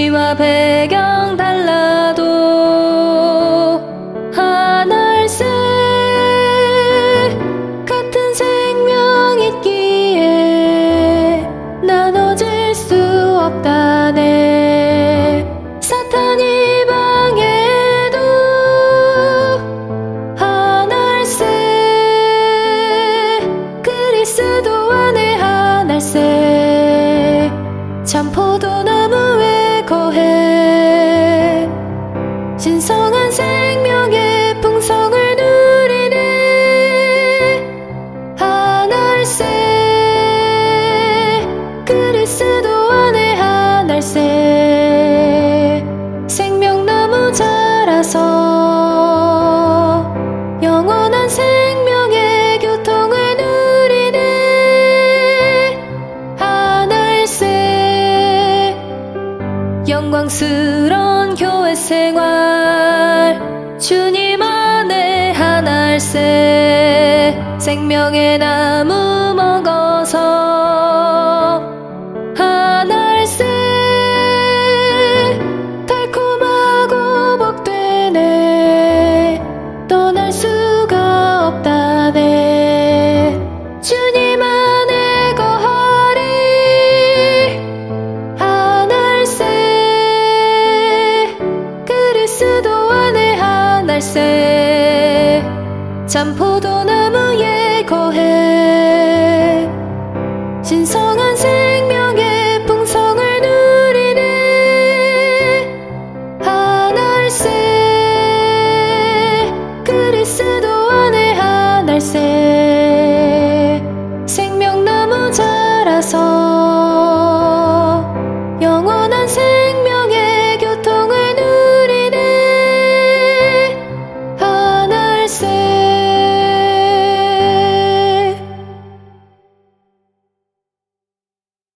위치와 배경 달라도 하늘새 같은 생명 있기에 나눠질 수 없다네. 사탄이 방해도 하늘새 그리스도 안에 하늘새 참 포도나무에 거해 신성한 생명의 풍성을 누리네. 하늘새 그리스도 안에 하늘새 생명나무 자라서 영원한 생명의 교통을 누리네. 하늘새 영광스러운 교회 생활 주님 안에 하늘새 생명의 나무 먹어서